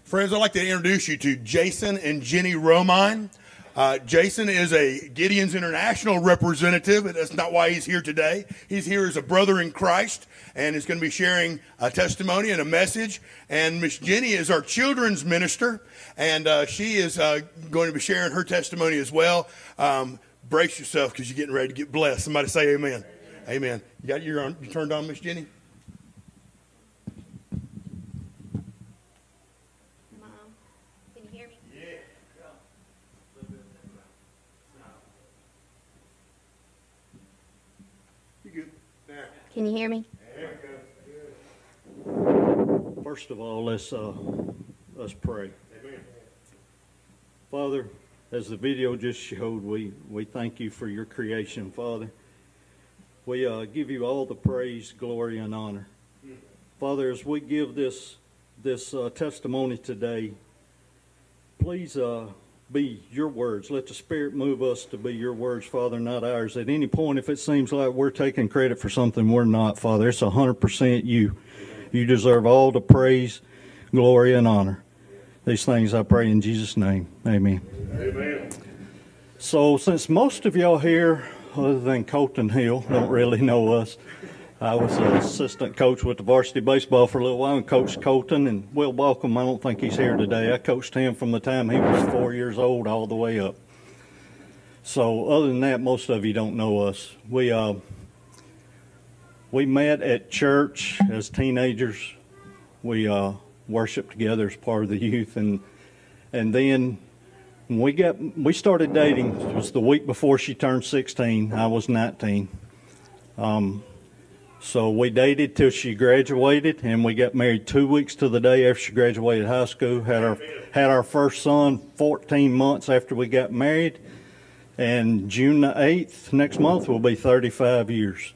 Friends, I'd like to introduce you to Jason and Jenny Romine. Jason is a Gideon's International representative, and that's not why he's here today. He's here as a brother in Christ, and is going to be sharing a testimony and a message. And Miss Jenny is our children's minister, and she is going to be sharing her testimony as well. Brace yourself because you're getting ready to get blessed. Somebody say amen. Amen. You got you turned on, Miss Jenny? Can you hear me? First of all, let's pray. Amen. Father, as the video just showed, we thank you for your creation, Father. We give you all the praise, glory, and honor. Father, as we give this testimony today, please be your words. Let the Spirit move us to be your words, Father, not ours. At any point, if it seems like we're taking credit for something we're not, Father, it's 100% you. You deserve all the praise, glory, and honor. These things I pray in Jesus' name. Amen. Amen. So, since most of y'all here, other than Colton Hill, don't really know us, I was an assistant coach with the varsity baseball for a little while and coached Colton. And Will Balcom, I don't think he's here today. I coached him from the time he was 4 years old all the way up. So other than that, most of you don't know us. We met at church as teenagers. We worshiped together as part of the youth. And then when we started dating, it was the week before she turned 16. I was 19. So we dated till she graduated, and we got married 2 weeks to the day after she graduated high school. Had our first son 14 months after we got married, and June the 8th next month will be 35 years.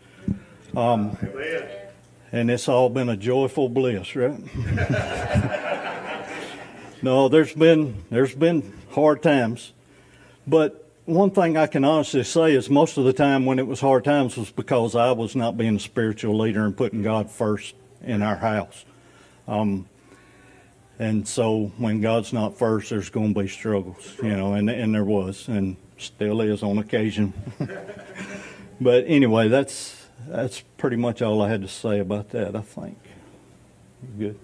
And it's all been a joyful bliss, right? No, there's been hard times, but one thing I can honestly say is most of the time when it was hard times was because I was not being a spiritual leader and putting God first in our house. And so when God's not first, there's going to be struggles, and there was, and still is on occasion. But anyway, that's pretty much all I had to say about that, I think. Good.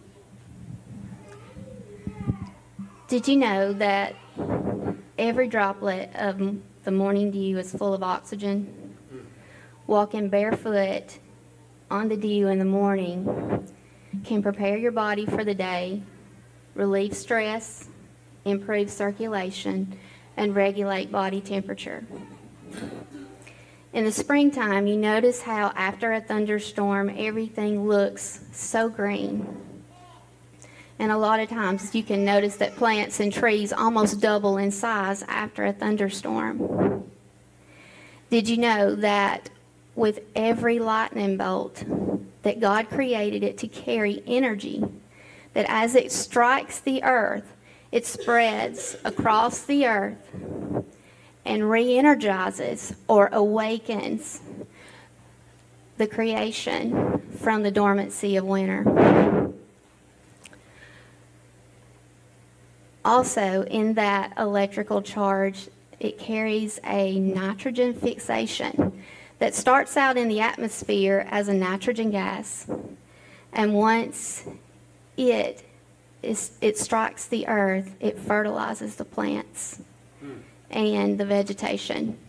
Did you know that every droplet of the morning dew is full of oxygen? Walking barefoot on the dew in the morning can prepare your body for the day, relieve stress, improve circulation, and regulate body temperature. In the springtime, you notice how after a thunderstorm, everything looks so green. And a lot of times you can notice that plants and trees almost double in size after a thunderstorm. Did you know that with every lightning bolt, that God created it to carry energy, that as it strikes the earth, it spreads across the earth and re-energizes or awakens the creation from the dormancy of winter? Also, in that electrical charge, it carries a nitrogen fixation that starts out in the atmosphere as a nitrogen gas. And once it strikes the earth, it fertilizes the plants and the vegetation.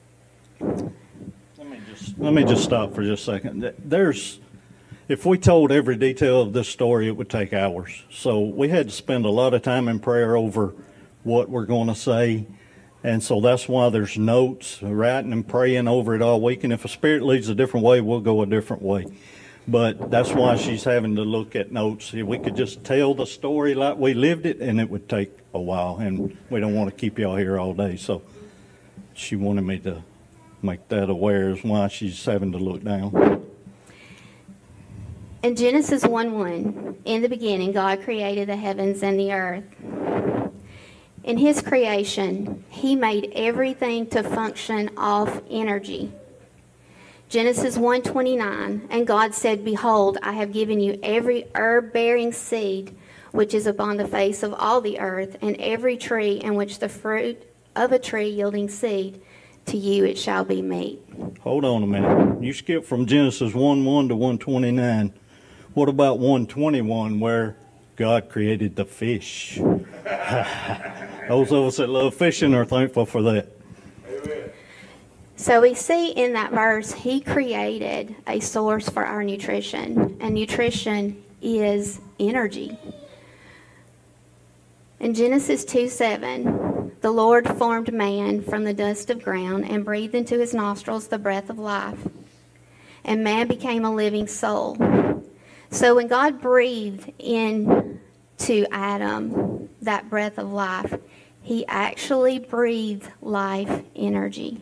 Let me just stop for just a second. If we told every detail of this story, it would take hours. So we had to spend a lot of time in prayer over what we're going to say. And so that's why there's notes, writing and praying over it all week. And if a spirit leads a different way, we'll go a different way. But that's why she's having to look at notes. We could just tell the story like we lived it, and it would take a while. And we don't want to keep y'all here all day. So she wanted me to make that aware is why she's having to look down. In Genesis 1:1, in the beginning, God created the heavens and the earth. In his creation, he made everything to function off energy. Genesis 1:29, and God said, "Behold, I have given you every herb-bearing seed which is upon the face of all the earth, and every tree in which the fruit of a tree yielding seed, to you it shall be meat. Hold on a minute. You skipped from Genesis 1:1 to 1:29. What about 1:21 where God created the fish? Those of us that love fishing are thankful for that. So we see in that verse, he created a source for our nutrition, and nutrition is energy. In Genesis 2:7, the Lord formed man from the dust of ground and breathed into his nostrils the breath of life, and man became a living soul. So when God breathed into Adam that breath of life, he actually breathed life energy.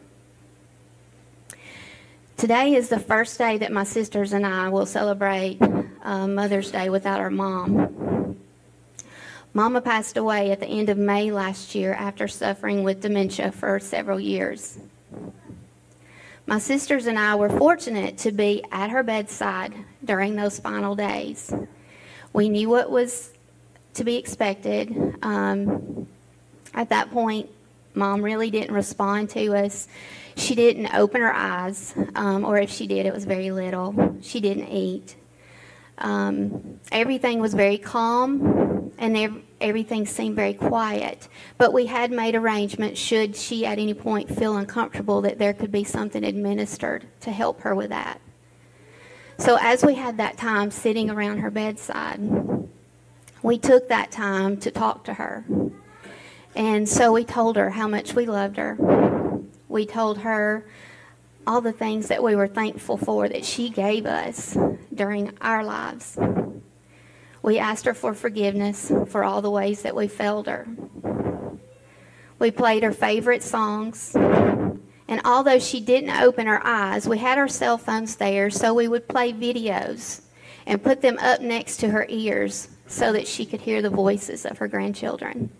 Today is the first day that my sisters and I will celebrate Mother's Day without our mom. Mama passed away at the end of May last year after suffering with dementia for several years. My sisters and I were fortunate to be at her bedside during those final days. We knew what was to be expected. At that point, Mom really didn't respond to us. She didn't open her eyes, or if she did, it was very little. She didn't eat. Everything was very calm, and everything seemed very quiet. But we had made arrangements should she at any point feel uncomfortable that there could be something administered to help her with that. So as we had that time sitting around her bedside, we took that time to talk to her. And so we told her how much we loved her. We told her all the things that we were thankful for that she gave us during our lives. We asked her for forgiveness for all the ways that we failed her. We played her favorite songs. And although she didn't open her eyes, we had our cell phones there, so we would play videos and put them up next to her ears so that she could hear the voices of her grandchildren.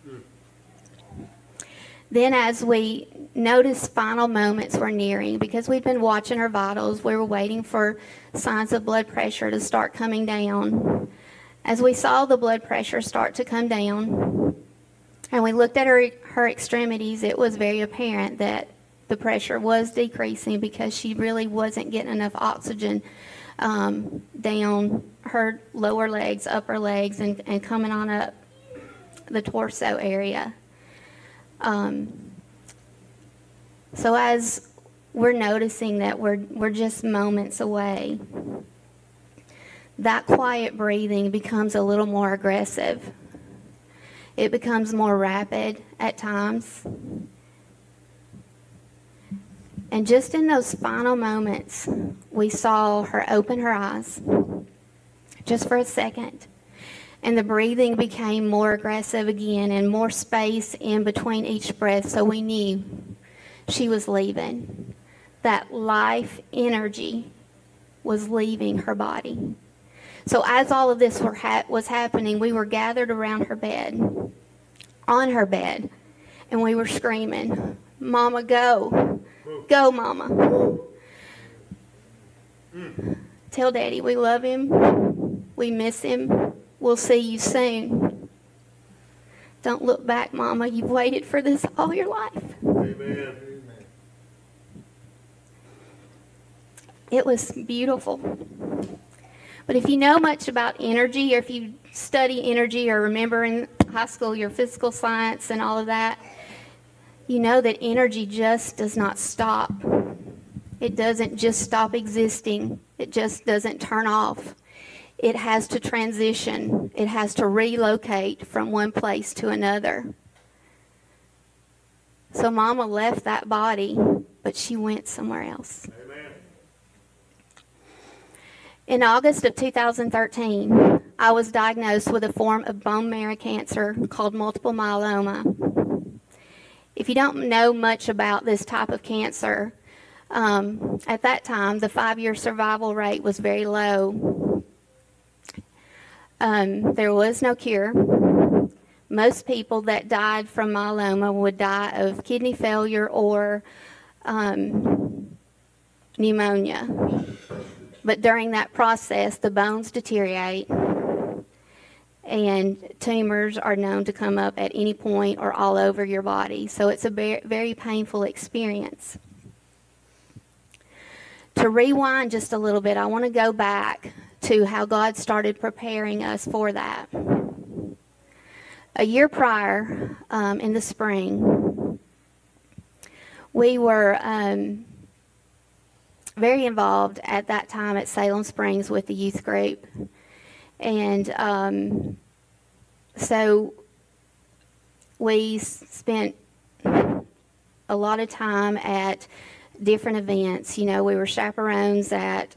Then as we noticed final moments were nearing, because we'd been watching her vitals, we were waiting for signs of blood pressure to start coming down. As we saw the blood pressure start to come down, and we looked at her extremities, it was very apparent that the pressure was decreasing because she really wasn't getting enough oxygen down her lower legs, upper legs, and coming on up the torso area. So as we're noticing that we're just moments away, that quiet breathing becomes a little more aggressive. It becomes more rapid at times. And just in those final moments, we saw her open her eyes, just for a second. And the breathing became more aggressive again and more space in between each breath, so we knew she was leaving. That life energy was leaving her body. So as all of this was happening, we were gathered around her bed, on her bed, and we were screaming, "Mama, go. Go, Mama. Tell Daddy we love him. We miss him. We'll see you soon. Don't look back, Mama. You've waited for this all your life." Amen. It was beautiful. But if you know much about energy, or if you study energy or remember in high school your physical science and all of that, you know that energy just does not stop. It doesn't just stop existing. It just doesn't turn off. It has to transition. It has to relocate from one place to another. So Mama left that body, but she went somewhere else. Amen. In August of 2013, I was diagnosed with a form of bone marrow cancer called multiple myeloma. If you don't know much about this type of cancer, at that time, the 5-year survival rate was very low. There was no cure. Most people that died from myeloma would die of kidney failure or pneumonia. But during that process, the bones deteriorate, and tumors are known to come up at any point or all over your body. So it's a very painful experience. To rewind just a little bit, I want to go back to how God started preparing us for that. A year prior, in the spring, we were very involved at that time at Salem Springs with the youth group. And so we spent a lot of time at different events. You know, we were chaperones at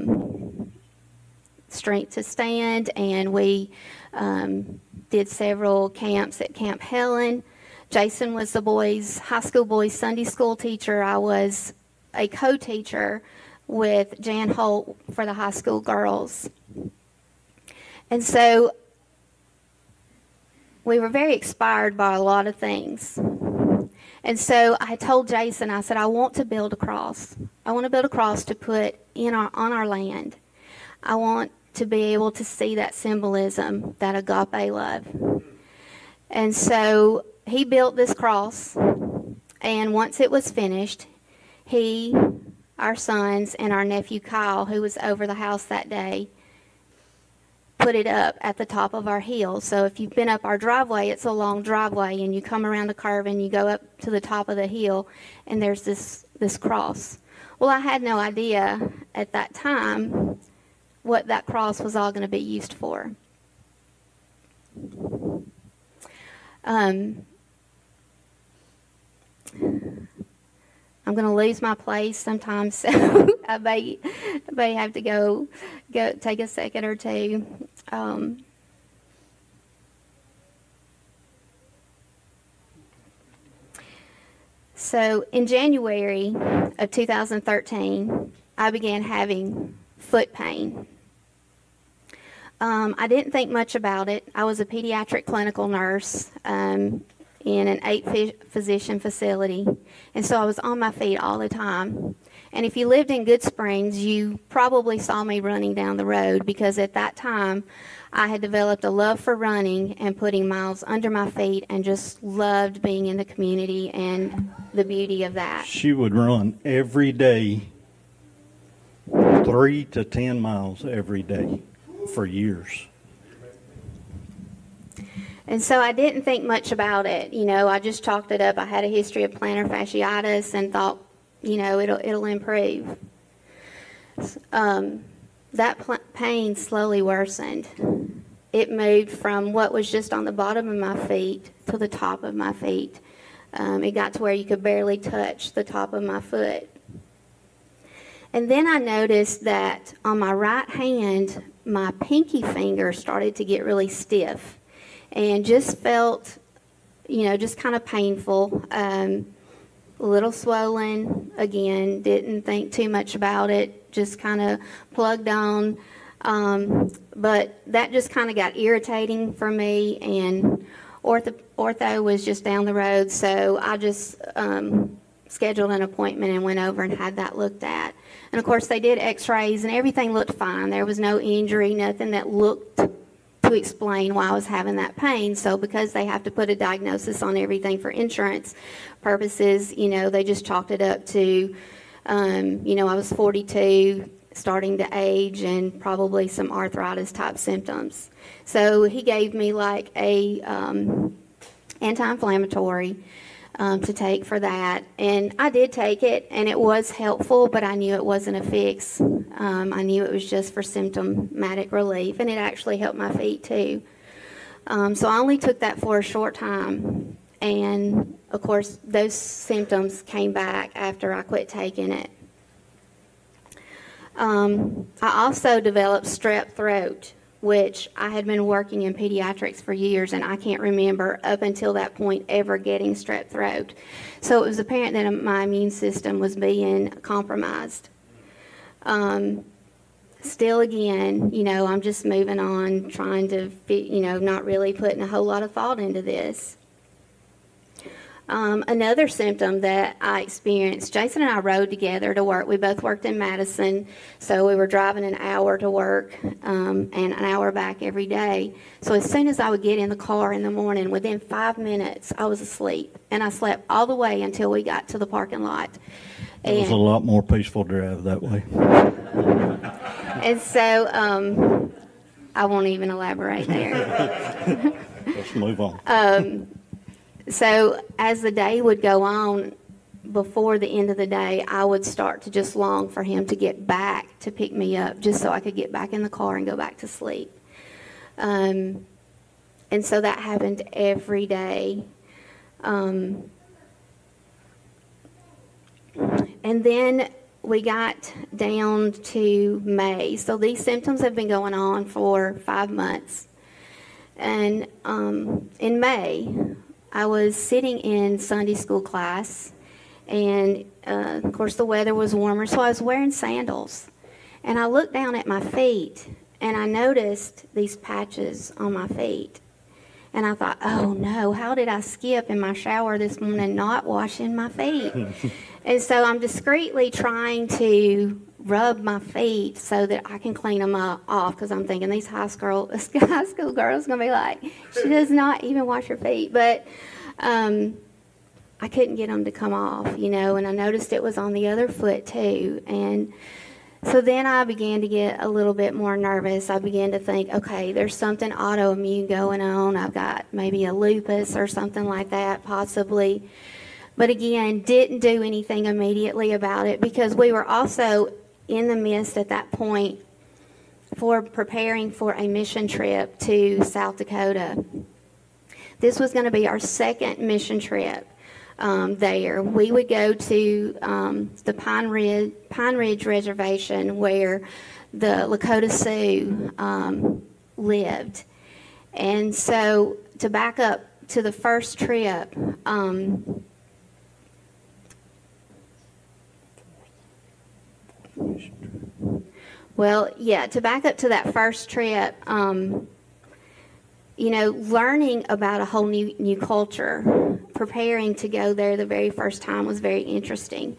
Strength to Stand, and we did several camps at Camp Helen. Jason was the high school boys Sunday school teacher. I was a co-teacher with Jan Holt for the high school girls. And so we were very inspired by a lot of things. And so I told Jason, I said, I want to build a cross. I want to build a cross to put on our land. I want to be able to see that symbolism, that agape love. And so he built this cross, and once it was finished, he, our sons, and our nephew Kyle, who was over the house that day, put it up at the top of our hill. So if you've been up our driveway, it's a long driveway, and you come around the curve and you go up to the top of the hill, and there's this cross. Well, I had no idea at that time what that cross was all going to be used for. I'm going to lose my place sometimes, so I may have to go take a second or two. So in January of 2013, I began having foot pain. I didn't think much about it. I was a pediatric clinical nurse in an 8-physician facility, and so I was on my feet all the time. And if you lived in Good Springs, you probably saw me running down the road, because at that time I had developed a love for running and putting miles under my feet, and just loved being in the community and the beauty of that. She would run every day, 3 to 10 miles every day for years. And so I didn't think much about it. You know, I just chalked it up. I had a history of plantar fasciitis and thought, you know, it'll improve. That pain slowly worsened. It moved from what was just on the bottom of my feet to the top of my feet. It got to where you could barely touch the top of my foot. And then I noticed that on my right hand, my pinky finger started to get really stiff and just felt, you know, just kind of painful, a little swollen. Again, didn't think too much about it, just kind of plugged on. But that just kind of got irritating for me, and ortho was just down the road, so I just scheduled an appointment and went over and had that looked at. And of course, they did x-rays and everything looked fine. There was no injury, nothing that looked to explain why I was having that pain. So because they have to put a diagnosis on everything for insurance purposes, you know, they just chalked it up to, you know, I was 42, starting to age, and probably some arthritis type symptoms. So he gave me like a anti-inflammatory to take for that, and I did take it, and it was helpful, but I knew it wasn't a fix. I knew it was just for symptomatic relief, and it actually helped my feet too. So I only took that for a short time, and of course those symptoms came back after I quit taking it. I also developed strep throat, which I had been working in pediatrics for years, and I can't remember up until that point ever getting strep throat. So it was apparent that my immune system was being compromised. Still, again, you know, I'm just moving on, trying to, you know, not really putting a whole lot of thought into this. Another symptom that I experienced, Jason and I rode together to work. We both worked in Madison, so we were driving an hour to work and an hour back every day. So as soon as I would get in the car in the morning, within 5 minutes, I was asleep. And I slept all the way until we got to the parking lot. It was a lot more peaceful drive that way. And so I won't even elaborate there. Let's move on. So as the day would go on, before the end of the day, I would start to just long for him to get back to pick me up just so I could get back in the car and go back to sleep. And so that happened every day. And then we got down to May. So these symptoms have been going on for 5 months. And in May, I was sitting in Sunday school class, and of course the weather was warmer, so I was wearing sandals. And I looked down at my feet, and I noticed these patches on my feet. And I thought, oh no, how did I skip in my shower this morning not washing my feet? And so I'm discreetly trying to rub my feet so that I can clean them off, because I'm thinking these high school girls are going to be like, she does not even wash her feet. But I couldn't get them to come off, and I noticed it was on the other foot too. And so then I began to get a little bit more nervous. I began to think, okay, there's something autoimmune going on. I've got maybe a lupus or something like that, possibly. But again, didn't do anything immediately about it, because we were also in the midst at that point for preparing for a mission trip to South Dakota. This was going to be our second mission trip there. We would go to the Pine Ridge Reservation where the Lakota Sioux lived. And so to back up to the first trip, to back up to that first trip, learning about a whole new culture, preparing to go there the very first time was very interesting.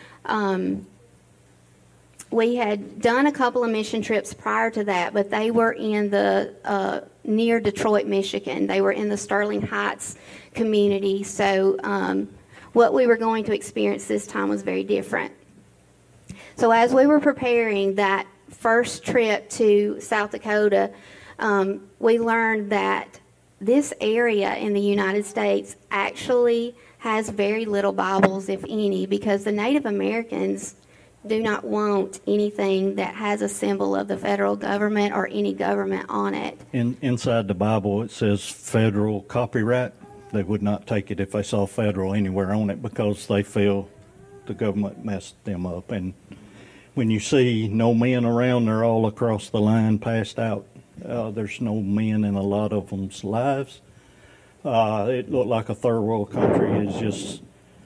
We had done a couple of mission trips prior to that, but they were in the near Detroit, Michigan. They were in the Sterling Heights community, so what we were going to experience this time was very different. So as we were preparing that first trip to South Dakota, we learned that this area in the United States actually has very little Bibles, if any, because the Native Americans do not want anything that has a symbol of the federal government or any government on it. Inside the Bible, it says federal copyright. They would not take it if they saw federal anywhere on it, because they feel the government messed them up. And when you see no men around, they're all across the line passed out. There's no men in a lot of them's lives. It looked like a third world country. It's just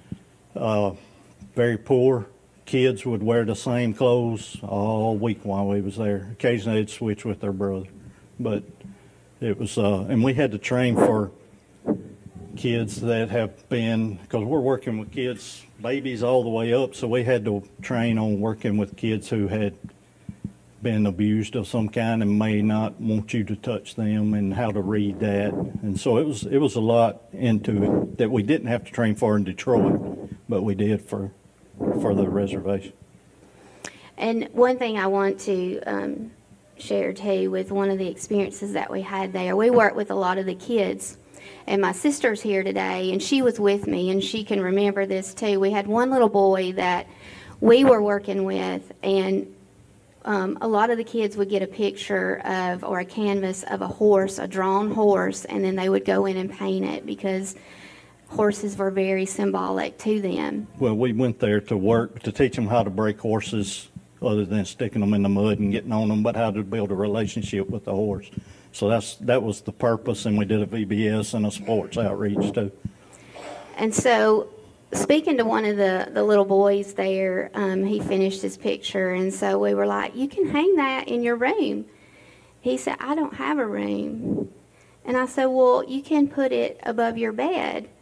very poor. Kids would wear the same clothes all week while we was there. Occasionally they'd switch with their brother. But it was, and we had to train for kids that have been, because we're working with kids, babies all the way up, so we had to train on working with kids who had been abused of some kind and may not want you to touch them, and how to read that. And so it was a lot into it that we didn't have to train for in Detroit, but we did for the reservation. And one thing I want to share too with one of the experiences that we had there, we worked with a lot of the kids. And my sister's here today, and she was with me, and she can remember this too. We had one little boy that we were working with, and a lot of the kids would get a picture of, or a canvas of a horse, a drawn horse, and then they would go in and paint it, because horses were very symbolic to them. Well, we went there to work, to teach them how to break horses, other than sticking them in the mud and getting on them, but how to build a relationship with the horse. So that was the purpose, and we did a VBS and a sports outreach too. And so, speaking to one of the little boys there, he finished his picture, and so we were like, you can hang that in your room. He said, I don't have a room. And I said, well, you can put it above your bed.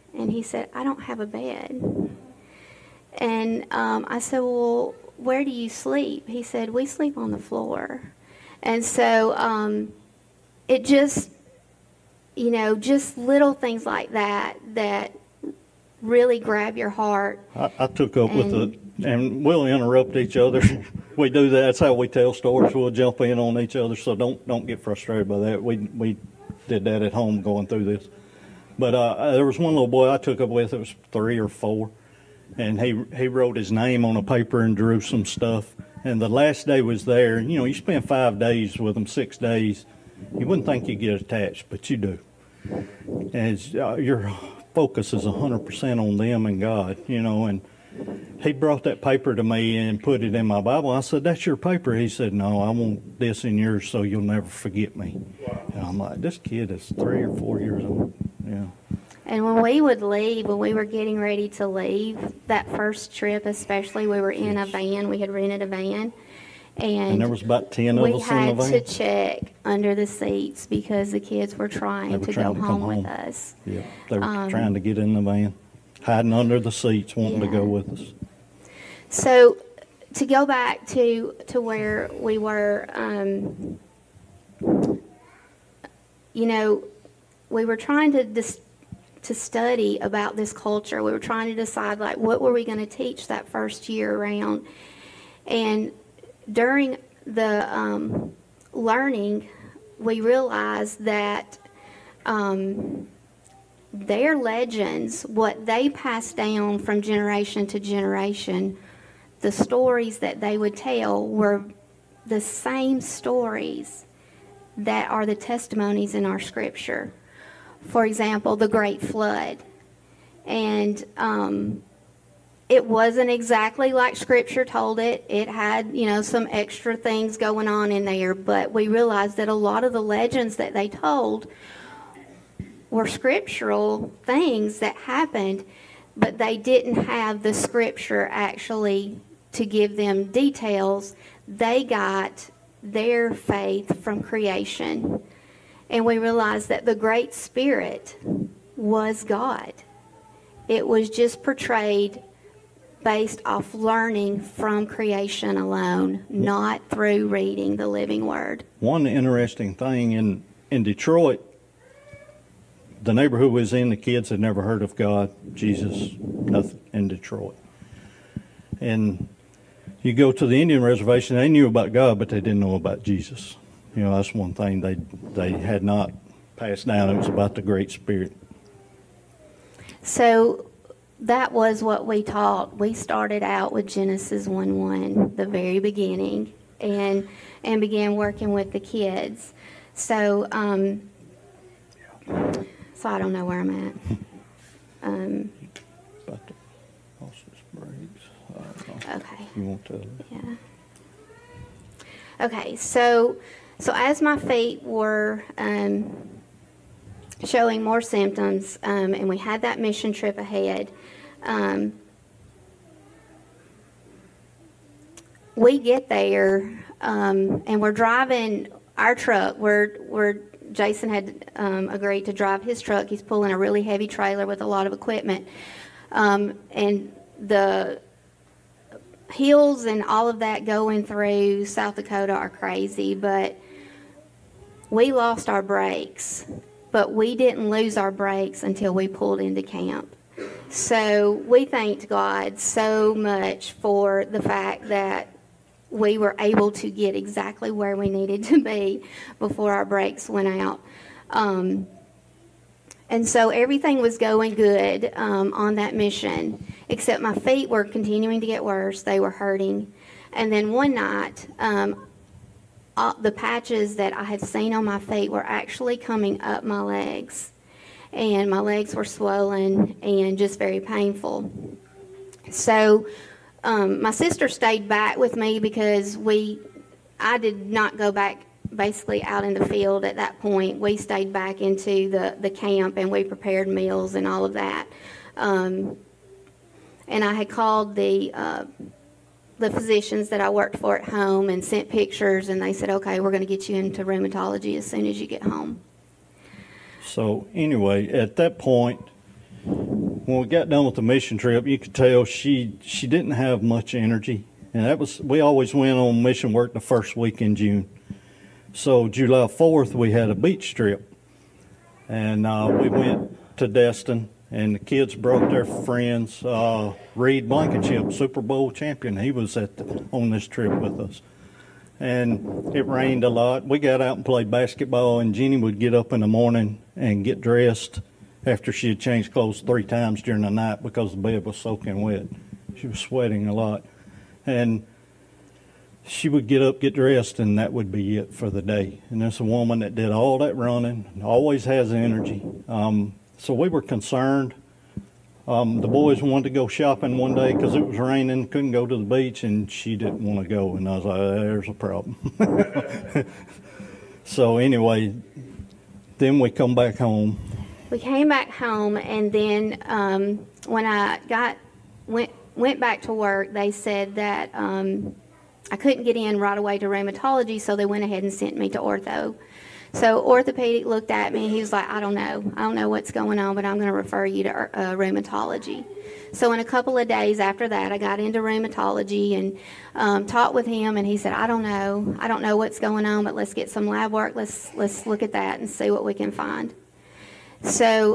And he said, I don't have a bed. And I said, well, where do you sleep? He said, we sleep on the floor. And so it just, just little things like that really grab your heart. I took up with it, and we'll interrupt each other. We do that. That's how we tell stories. We'll jump in on each other, so don't get frustrated by that. We did that at home going through this. But there was one little boy I took up with. It was 3 or 4, and he wrote his name on a paper and drew some stuff. And the last day was there. You spend 5 days with them, 6 days. You wouldn't think you get attached, but you do. And your focus is 100% on them and God, and he brought that paper to me and put it in my Bible. I said, that's your paper. He said, no, I want this in yours so you'll never forget me. And I'm like, this kid is 3 or 4 years old. Yeah. And when we would leave, when we were getting ready to leave, that first trip especially, we were in a van. We had rented a van. And there was about 10 of us in the van. We had to check under the seats because the kids were trying to go home with us. Yeah, they were trying to get in the van, hiding under the seats, wanting to go with us. So to go back to where we were, we were trying to study about this culture. We were trying to decide, what were we going to teach that first year around. And during the learning, we realized that their legends, what they passed down from generation to generation, the stories that they would tell were the same stories that are the testimonies in our scripture. For example, the Great Flood. And it wasn't exactly like Scripture told it. It had, some extra things going on in there. But we realized that a lot of the legends that they told were scriptural things that happened, but they didn't have the Scripture actually to give them details. They got their faith from creation. And we realized that the Great Spirit was God. It was just portrayed based off learning from creation alone, not through reading the living Word. One interesting thing in Detroit, the neighborhood was in, the kids had never heard of God, Jesus, nothing in Detroit. And you go to the Indian reservation, they knew about God, but they didn't know about Jesus. That's one thing they had not passed down. It was about the Great Spirit. So that was what we taught. We started out with Genesis 1:1, the very beginning, and began working with the kids. So I don't know where I'm at. About the Austin's Briggs. Okay. You want to? Yeah. Okay, so as my feet were showing more symptoms, and we had that mission trip ahead, we get there, and we're driving our truck. Where Jason had agreed to drive his truck. He's pulling a really heavy trailer with a lot of equipment, and the hills and all of that going through South Dakota are crazy, but we lost our brakes. But we didn't lose our brakes until we pulled into camp. So we thanked God so much for the fact that we were able to get exactly where we needed to be before our brakes went out. And so everything was going good on that mission, except my feet were continuing to get worse. They were hurting. And then one night, the patches that I had seen on my feet were actually coming up my legs. And my legs were swollen and just very painful. So my sister stayed back with me because I did not go back basically out in the field at that point. We stayed back into the camp, and we prepared meals and all of that. And I had called the physicians that I worked for at home and sent pictures, and they said, okay, we're going to get you into rheumatology as soon as you get home. So anyway, at that point, when we got done with the mission trip, you could tell she didn't have much energy. And we always went on mission work the first week in June. So July 4th, we had a beach trip. And we went to Destin, and the kids brought their friends. Reed Blankenship, Super Bowl champion, he was on this trip with us. And it rained a lot. We got out and played basketball, and Jeannie would get up in the morning and get dressed after she had changed clothes 3 times during the night because the bed was soaking wet. She was sweating a lot. And she would get up, get dressed, and that would be it for the day. And there's a woman that did all that running, always has energy. So we were concerned. The boys wanted to go shopping one day because it was raining, couldn't go to the beach, and she didn't want to go. And I was like, there's a problem. So anyway, then we come back home. We came back home, and then when I went back to work, they said that I couldn't get in right away to rheumatology, so they went ahead and sent me to ortho. So orthopedic looked at me. He was like, I don't know what's going on, but I'm going to refer you to rheumatology. So in a couple of days after that, I got into rheumatology and talked with him, and he said, I don't know what's going on, but let's get some lab work. Let's look at that and see what we can find. So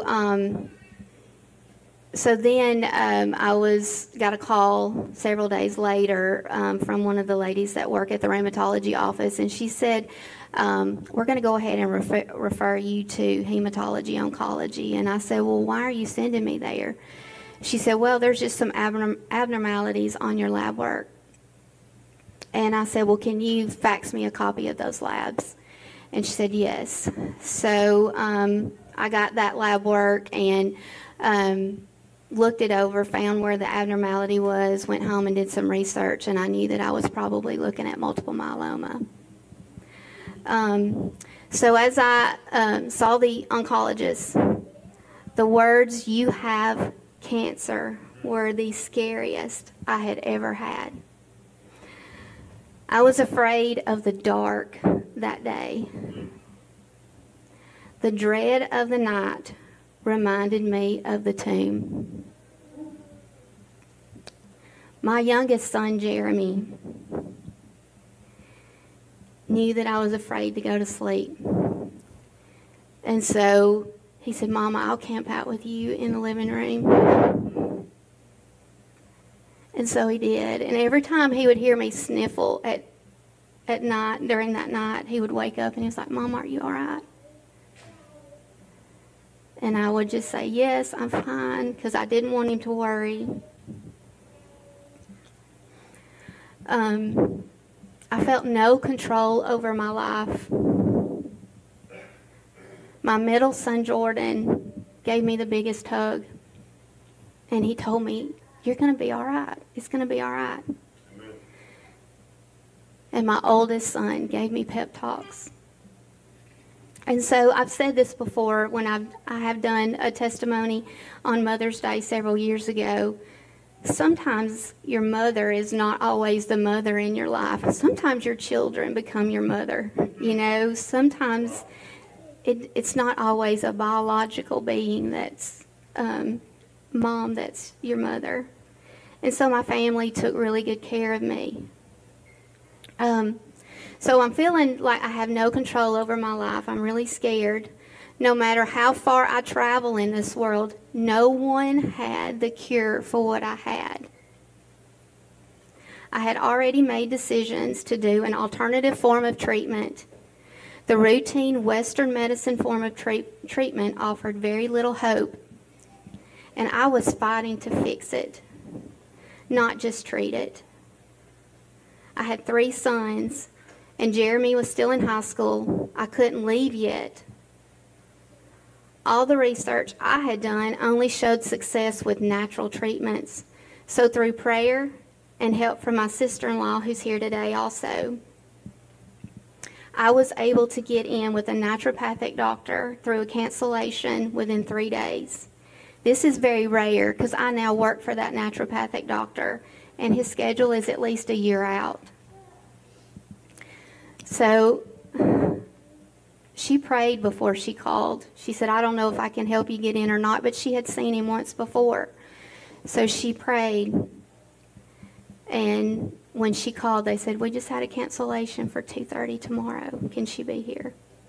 then I got a call several days later from one of the ladies that work at the rheumatology office, and she said, we're going to go ahead and refer you to hematology oncology. And I said, well, why are you sending me there? She said, well, there's just some abnormalities on your lab work. And I said, well, can you fax me a copy of those labs? And she said, yes. So I got that lab work and looked it over, found where the abnormality was, went home and did some research, and I knew that I was probably looking at multiple myeloma. So as I saw the oncologist, the words, "you have cancer," were the scariest I had ever had. I was afraid of the dark that day. The dread of the night reminded me of the tomb. My youngest son, Jeremy, knew that I was afraid to go to sleep. And so he said, Mama, I'll camp out with you in the living room. And so he did. And every time he would hear me sniffle at night, during that night, he would wake up and he was like, Mom, are you all right? And I would just say, yes, I'm fine, because I didn't want him to worry. I felt no control over my life. My middle son, Jordan, gave me the biggest hug. And he told me, you're going to be all right. It's going to be all right. Amen. And my oldest son gave me pep talks. And so I've said this before when I have done a testimony on Mother's Day several years ago. Sometimes your mother is not always the mother in your life. Sometimes your children become your mother. You know, sometimes it's not always a biological being that's mom that's your mother. And so my family took really good care of me. So I'm feeling like I have no control over my life. I'm really scared. No matter how far I travel in this world, no one had the cure for what I had. I had already made decisions to do an alternative form of treatment. The routine Western medicine form of treatment offered very little hope, and I was fighting to fix it, not just treat it. I had 3 sons, and Jeremy was still in high school. I couldn't leave yet. All the research I had done only showed success with natural treatments. So through prayer and help from my sister-in-law, who's here today also, I was able to get in with a naturopathic doctor through a cancellation within 3 days. This is very rare because I now work for that naturopathic doctor, and his schedule is at least a year out. So she prayed before she called. She said, I don't know if I can help you get in or not, but she had seen him once before. So she prayed. And when she called, they said, we just had a cancellation for 2:30 tomorrow. Can she be here?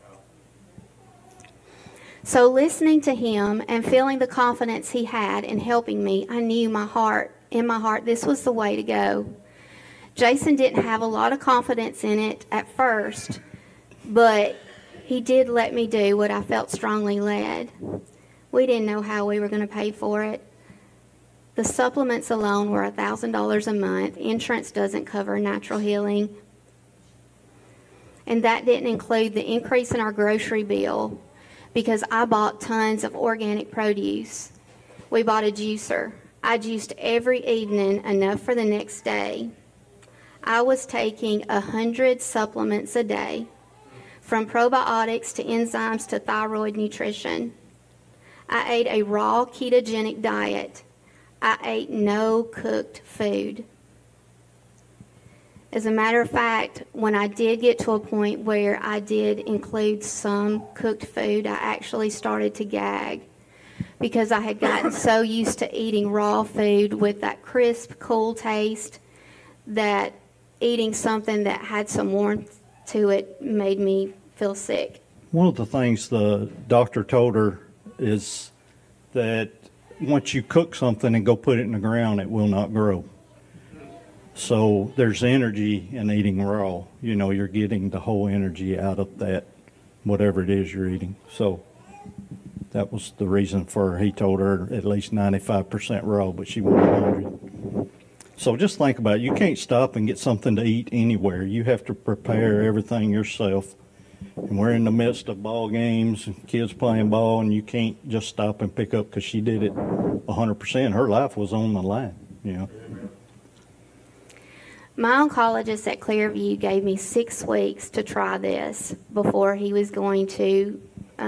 So listening to him and feeling the confidence he had in helping me, I knew in my heart, this was the way to go. Jason didn't have a lot of confidence in it at first, but he did let me do what I felt strongly led. We didn't know how we were going to pay for it. The supplements alone were $1,000 a month. Insurance doesn't cover natural healing. And that didn't include the increase in our grocery bill, because I bought tons of organic produce. We bought a juicer. I juiced every evening, enough for the next day. I was taking 100 supplements a day, from probiotics to enzymes to thyroid nutrition. I ate a raw ketogenic diet. I ate no cooked food. As a matter of fact, when I did get to a point where I did include some cooked food, I actually started to gag, because I had gotten so used to eating raw food with that crisp, cool taste that eating something that had some warmth to it made me feel sick. One of the things the doctor told her is that once you cook something and go put it in the ground, it will not grow. So there's energy in eating raw. You know, you're getting the whole energy out of that, whatever it is you're eating. So that was the reason for, he told her at least 95% raw, but she wanted 100. So just think about it. You can't stop and get something to eat anywhere. You have to prepare everything yourself. And we're in the midst of ball games and kids playing ball, and you can't just stop and pick up, because she did it 100%. Her life was on the line, you know. My oncologist at Clearview gave me 6 weeks to try this before he was going to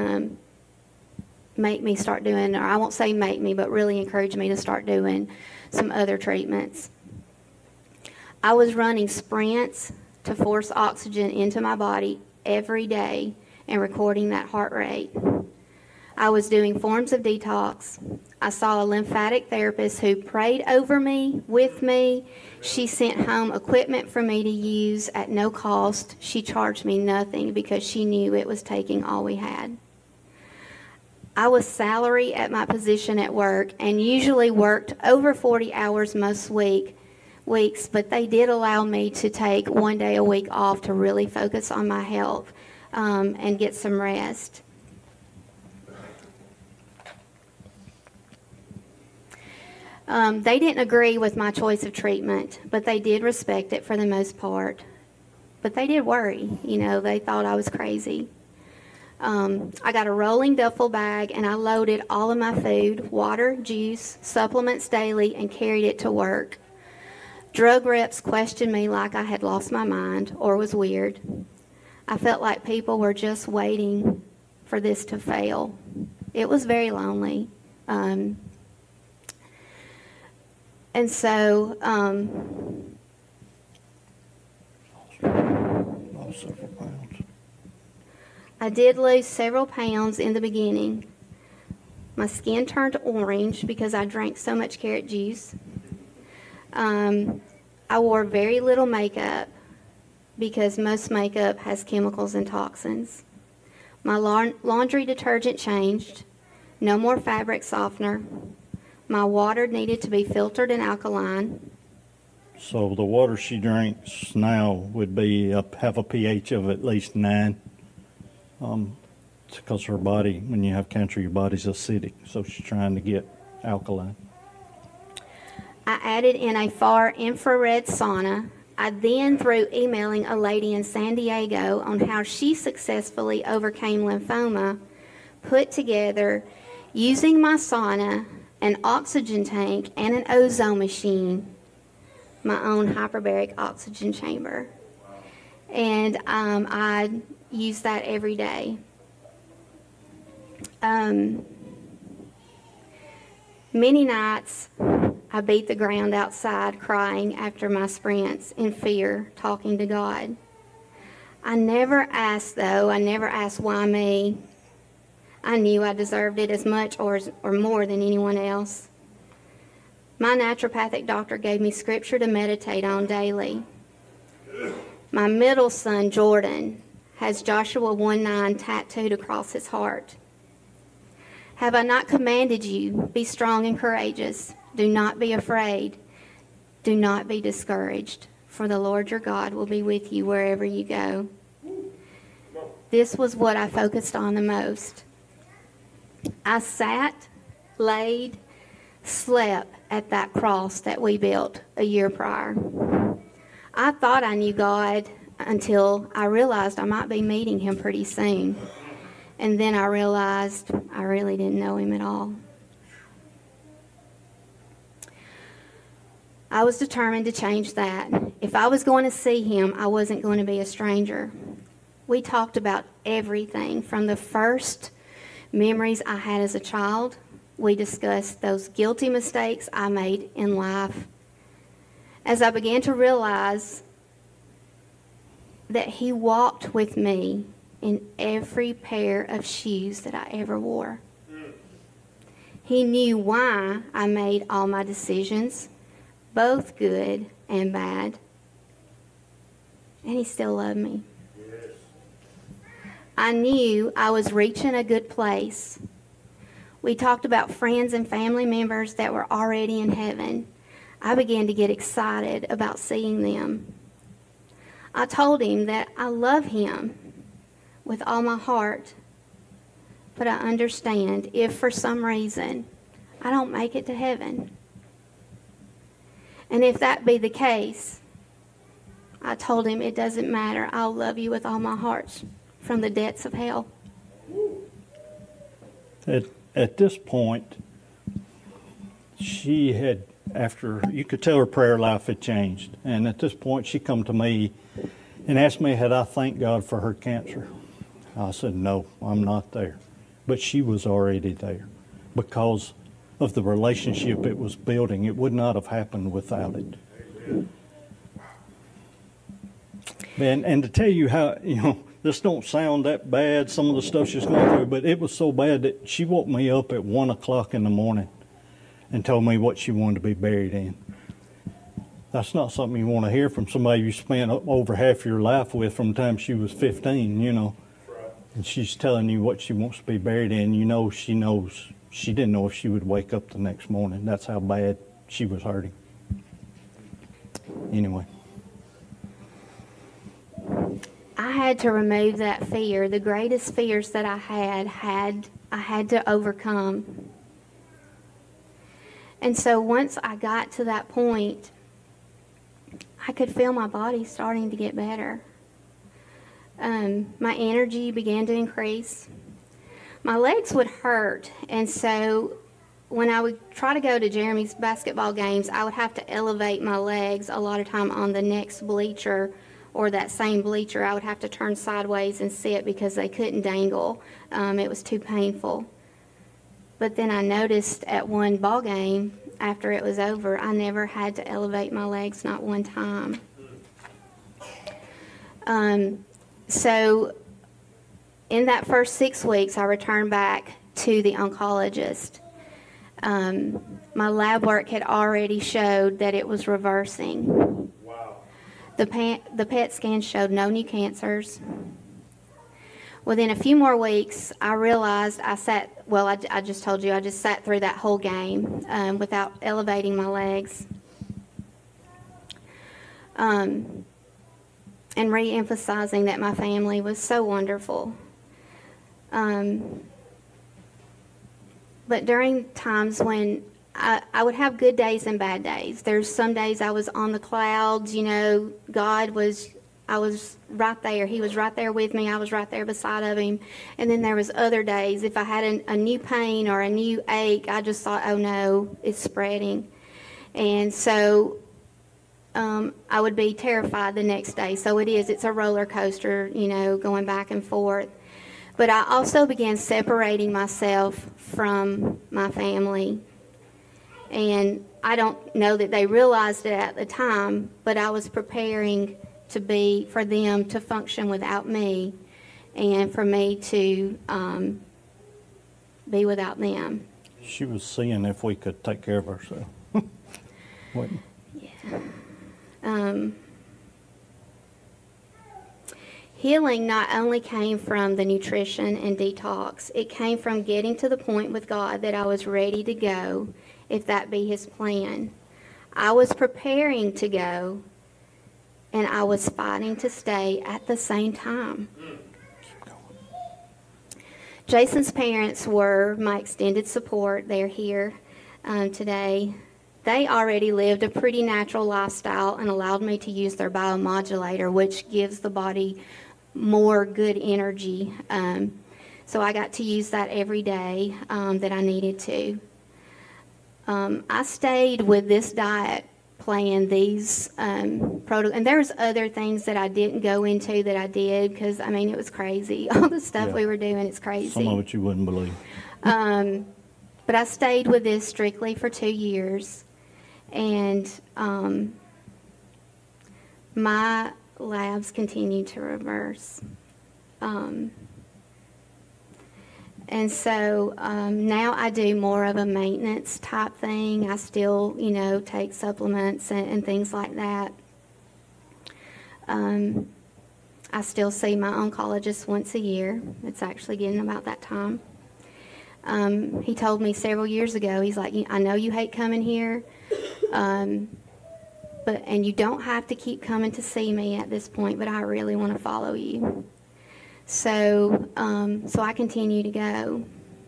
make me start doing, or I won't say make me, but really encourage me to start doing some other treatments. I was running sprints to force oxygen into my body every day and recording that heart rate. I was doing forms of detox. I saw a lymphatic therapist who prayed over me, with me. She sent home equipment for me to use at no cost. She charged me nothing because she knew it was taking all we had. I was salary at my position at work and usually worked over 40 hours most weeks, but they did allow me to take 1 day a week off to really focus on my health and get some rest. They didn't agree with my choice of treatment, but they did respect it for the most part. But they did worry. You know, they thought I was crazy. I got a rolling duffel bag, and I loaded all of my food, water, juice, supplements daily, and carried it to work. Drug reps questioned me like I had lost my mind or was weird. I felt like people were just waiting for this to fail. It was very lonely. And so, Lost several pounds. I did lose several pounds in the beginning. My skin turned orange because I drank so much carrot juice. I wore very little makeup because most makeup has chemicals and toxins. My laundry detergent changed. No more fabric softener. My water needed to be filtered and alkaline. So the water she drinks now would be have a pH of at least 9. Because her body, when you have cancer, your body's acidic. So she's trying to get alkaline. I added in a far infrared sauna. I then, through emailing a lady in San Diego on how she successfully overcame lymphoma, put together, using my sauna, an oxygen tank, and an ozone machine, my own hyperbaric oxygen chamber. And I use that every day. Many nights I beat the ground outside crying after my sprints in fear, talking to God. I never asked, though. I never asked why me. I knew I deserved it as much or more than anyone else. My naturopathic doctor gave me scripture to meditate on daily. My middle son, Jordan, has Joshua 1:9 tattooed across his heart. Have I not commanded you, be strong and courageous. Do not be afraid. Do not be discouraged, for the Lord your God will be with you wherever you go. This was what I focused on the most. I sat, laid, slept at that cross that we built a year prior. I thought I knew God until I realized I might be meeting him pretty soon. And then I realized I really didn't know him at all. I was determined to change that. If I was going to see him, I wasn't going to be a stranger. We talked about everything from the first memories I had as a child. We discussed those guilty mistakes I made in life. As I began to realize that he walked with me in every pair of shoes that I ever wore. He knew why I made all my decisions, both good and bad. And he still loved me. Yes. I knew I was reaching a good place. We talked about friends and family members that were already in heaven. I began to get excited about seeing them. I told him that I love him with all my heart, but I understand if for some reason I don't make it to heaven. And if that be the case, I told him it doesn't matter. I'll love you with all my heart from the depths of hell. At this point, she had, after, you could tell her prayer life had changed. And at this point, she come to me and asked me, had I thanked God for her cancer? I said, no, I'm not there. But she was already there because of the relationship it was building. It would not have happened without it. And to tell you how, this don't sound that bad, some of the stuff she's going through, but it was so bad that she woke me up at 1 o'clock in the morning and told me what she wanted to be buried in. That's not something you want to hear from somebody you spent over half your life with from the time she was 15, And she's telling you what she wants to be buried in. She knows. She didn't know if she would wake up the next morning. That's how bad she was hurting. Anyway. I had to remove that fear. The greatest fears that I had to overcome. And so once I got to that point, I could feel my body starting to get better. My energy began to increase. My legs would hurt, and so when I would try to go to Jeremy's basketball games, I would have to elevate my legs a lot of time on the next bleacher or that same bleacher. I would have to turn sideways and sit because they couldn't dangle. It was too painful. But then I noticed at one ball game, after it was over, I never had to elevate my legs, not one time. So in that first 6 weeks, I returned back to the oncologist. My lab work had already showed that it was reversing. Wow. The PET scan showed no new cancers. Within a few more weeks, I realized I just told you, I just sat through that whole game without elevating my legs. And re-emphasizing that my family was so wonderful. But during times when I would have good days and bad days. There's some days I was on the clouds, I was right there. He was right there with me. I was right there beside of him. And then there was other days, if I had a new pain or a new ache, I just thought, oh no, it's spreading. And so I would be terrified the next day. So it's a roller coaster, going back and forth. But I also began separating myself from my family. And I don't know that they realized it at the time, but I was preparing for them to function without me, and for me to be without them. She was seeing if we could take care of ourselves. Healing not only came from the nutrition and detox, it came from getting to the point with God that I was ready to go, if that be His plan. I was preparing to go, and I was fighting to stay at the same time. Jason's parents were my extended support. They're here today. They already lived a pretty natural lifestyle and allowed me to use their biomodulator, which gives the body more good energy. So I got to use that every day that I needed to. I stayed with this diet plan, these and there's other things that I didn't go into that I did, because I mean, it was crazy. All the stuff we were doing, it's crazy. Some of it you wouldn't believe. But I stayed with this strictly for 2 years, and my labs continued to reverse. And so now I do more of a maintenance type thing. I still, take supplements and things like that. I still see my oncologist once a year. It's actually getting about that time. He told me several years ago, he's like, I know you hate coming here, and you don't have to keep coming to see me at this point, but I really want to follow you. So I continue to go.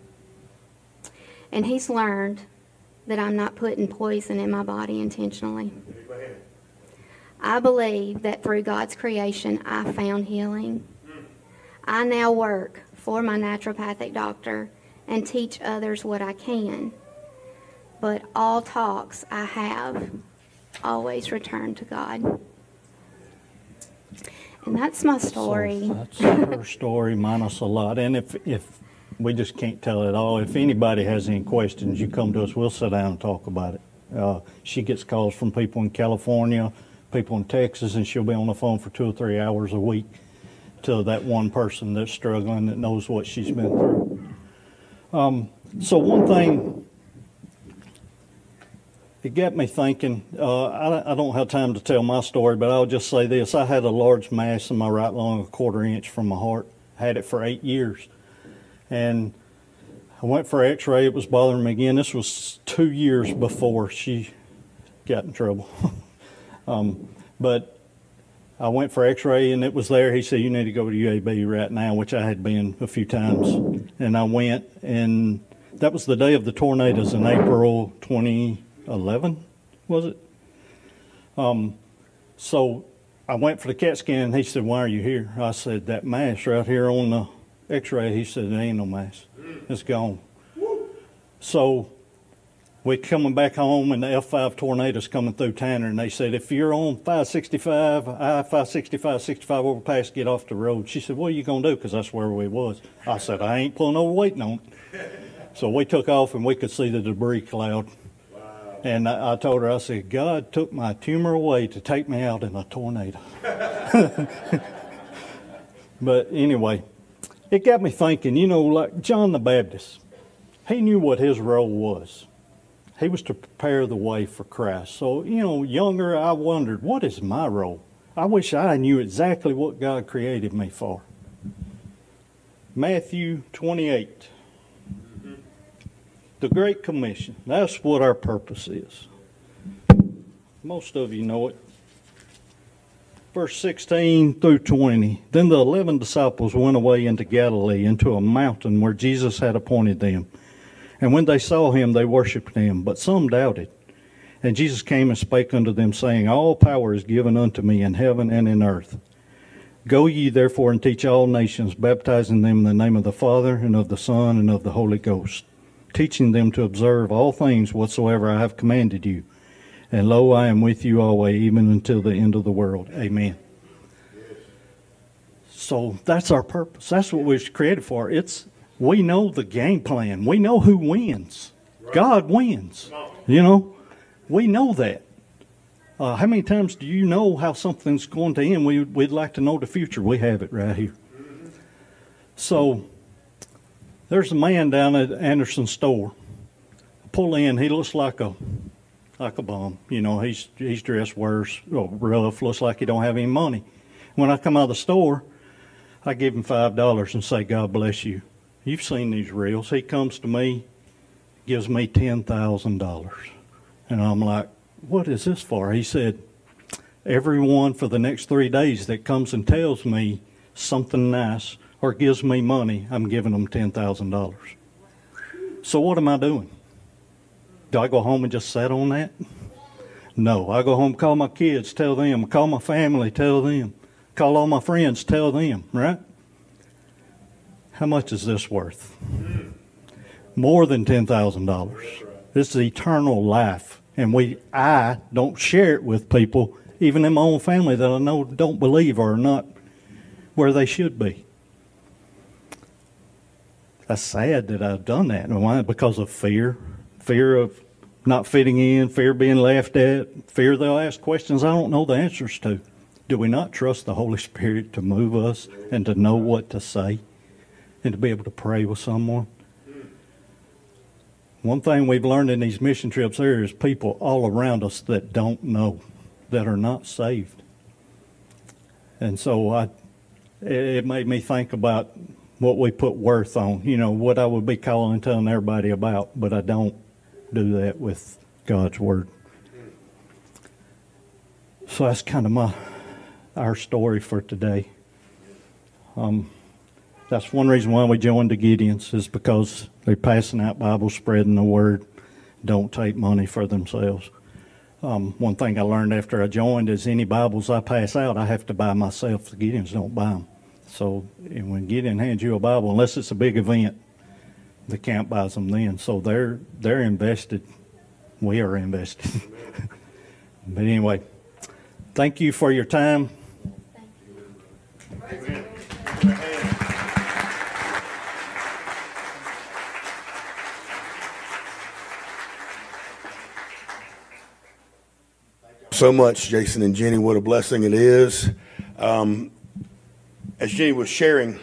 And he's learned that I'm not putting poison in my body intentionally. I believe that through God's creation, I found healing. I now work for my naturopathic doctor and teach others what I can. But all talks I have always return to God. And that's my story. So that's her story minus a lot. And if we just can't tell it all, if anybody has any questions, you come to us, we'll sit down and talk about it. She gets calls from people in California, people in Texas, and she'll be on the phone for 2 or 3 hours a week to that one person that's struggling, that knows what she's been through. So one thing, it got me thinking, I don't have time to tell my story, but I'll just say this. I had a large mass in my right lung, 1/4 inch from my heart. Had it for 8 years. And I went for x-ray. It was bothering me again. This was 2 years before she got in trouble. But I went for x-ray, and it was there. He said, you need to go to UAB right now, which I had been a few times. And I went, and that was the day of the tornadoes in April 2011, was it? So I went for the CAT scan, and he said, why are you here? I said, that mass right here on the x-ray. He said, there ain't no mass. It's gone. So we're coming back home, and the F5 tornado's coming through Tanner, and they said, if you're on 565, I-565, 65 overpass, get off the road. She said, what are you going to do? Because that's where we was. I said, I ain't pulling over waiting on it. So we took off, and we could see the debris cloud. And I told her, I said, God took my tumor away to take me out in a tornado. But anyway, it got me thinking, like John the Baptist, he knew what his role was. He was to prepare the way for Christ. So, younger, I wondered, what is my role? I wish I knew exactly what God created me for. Matthew 28. The Great Commission. That's what our purpose is. Most of you know it. Verse 16 through 20. Then the 11 disciples went away into Galilee, into a mountain where Jesus had appointed them. And when they saw him, they worshipped him, but some doubted. And Jesus came and spake unto them, saying, all power is given unto me in heaven and in earth. Go ye therefore and teach all nations, baptizing them in the name of the Father, and of the Son, and of the Holy Ghost, teaching them to observe all things whatsoever I have commanded you. And lo, I am with you always, even until the end of the world. Amen. So that's our purpose. That's what we're created for. We know the game plan. We know who wins. Right. God wins. We know that. How many times do you know how something's going to end? We'd like to know the future. We have it right here. So there's a man down at Anderson's store. Pull in. He looks like a bum. You know, he's dressed worse, rough. Looks like he don't have any money. When I come out of the store, I give him $5 and say, "God bless you." You've seen these reels. He comes to me, gives me $10,000, and I'm like, "What is this for?" He said, "Everyone for the next 3 days that comes and tells me something nice or gives me money, I'm giving them $10,000. So what am I doing? Do I go home and just sit on that? No. I go home, call my kids, tell them, call my family, tell them, call all my friends, tell them, right? How much is this worth? More than $10,000. This is eternal life. And I don't share it with people, even in my own family that I know don't believe or are not where they should be. That's sad that I've done that. Why? Because of fear. Fear of not fitting in, fear of being laughed at, fear they'll ask questions I don't know the answers to. Do we not trust the Holy Spirit to move us and to know what to say and to be able to pray with someone? One thing we've learned in these mission trips there is people all around us that don't know, that are not saved. And so it made me think about what we put worth on, you know, what I would be calling and telling everybody about, but I don't do that with God's Word. So that's kind of our story for today. That's one reason why we joined the Gideons, is because they're passing out Bibles, spreading the word, don't take money for themselves. One thing I learned after I joined is any Bibles I pass out, I have to buy myself. The Gideons don't buy them. So when Gideon hands you a Bible, unless it's a big event, the camp buys them then. So they're invested. We are invested. But anyway, thank you for your time. Thank you. So much, Jason and Jenny. What a blessing it is. As Jenny was sharing,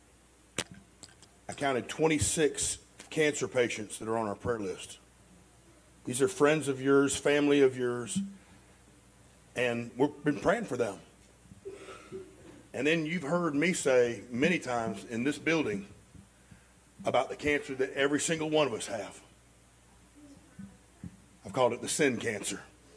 I counted 26 cancer patients that are on our prayer list. These are friends of yours, family of yours, and we've been praying for them. And then you've heard me say many times in this building about the cancer that every single one of us have. I've called it the sin cancer.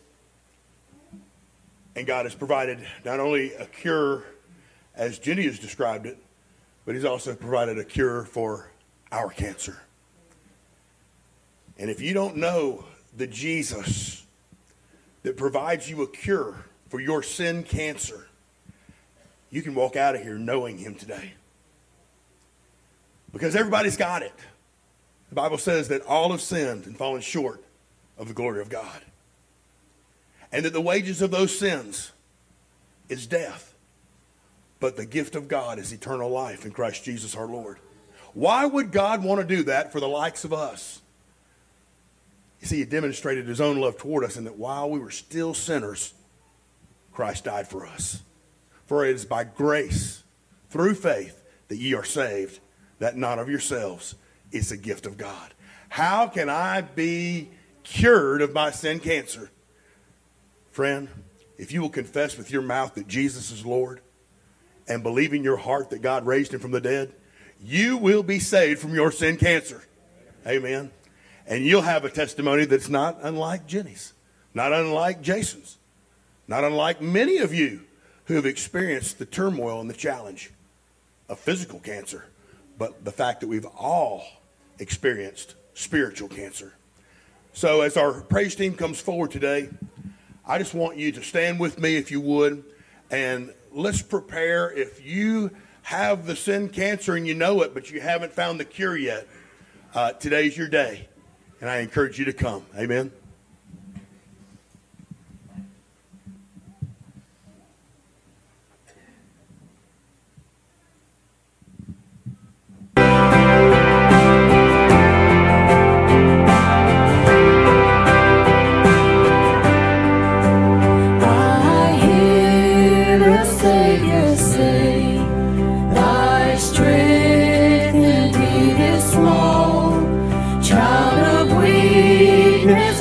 And God has provided not only a cure, as Jenny has described it, but he's also provided a cure for our cancer. And if you don't know the Jesus that provides you a cure for your sin cancer, you can walk out of here knowing him today. Because everybody's got it. The Bible says that all have sinned and fallen short of the glory of God. And that the wages of those sins is death. But the gift of God is eternal life in Christ Jesus our Lord. Why would God want to do that for the likes of us? You see, he demonstrated his own love toward us in that while we were still sinners, Christ died for us. For it is by grace, through faith, that ye are saved, that not of yourselves. It's a gift of God. How can I be cured of my sin cancer? Friend, if you will confess with your mouth that Jesus is Lord and believe in your heart that God raised him from the dead, you will be saved from your sin cancer. Amen. And you'll have a testimony that's not unlike Jenny's, not unlike Jason's, not unlike many of you who have experienced the turmoil and the challenge of physical cancer, but the fact that we've all experienced spiritual cancer. So as our praise team comes forward today, I just want you to stand with me if you would, and let's prepare. If you have the sin cancer and you know it, but you haven't found the cure yet, today's your day, and I encourage you to come. Amen.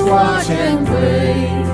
watch and pray.